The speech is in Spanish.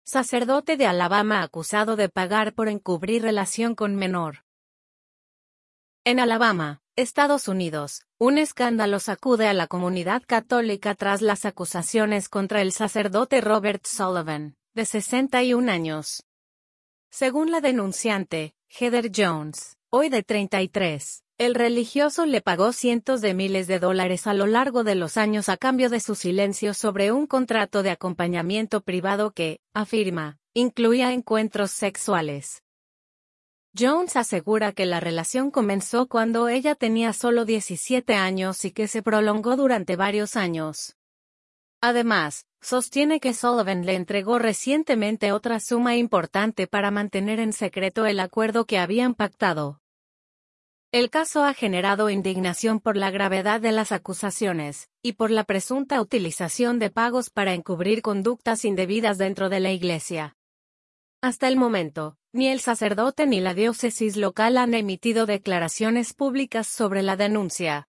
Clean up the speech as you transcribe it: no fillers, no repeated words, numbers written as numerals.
Sacerdote de Alabama acusado de pagar por encubrir relación con menor. En Alabama, Estados Unidos, un escándalo sacude a la comunidad católica tras las acusaciones contra el sacerdote Robert Sullivan, de 61 años. Según la denunciante, Heather Jones, hoy de 33, el religioso le pagó cientos de miles de dólares a lo largo de los años a cambio de su silencio sobre un contrato de acompañamiento privado que, afirma, incluía encuentros sexuales. Jones asegura que la relación comenzó cuando ella tenía solo 17 años y que se prolongó durante varios años. Además, sostiene que Sullivan le entregó recientemente otra suma importante para mantener en secreto el acuerdo que habían pactado. El caso ha generado indignación por la gravedad de las acusaciones, y por la presunta utilización de pagos para encubrir conductas indebidas dentro de la Iglesia. Hasta el momento, ni el sacerdote ni la diócesis local han emitido declaraciones públicas sobre la denuncia.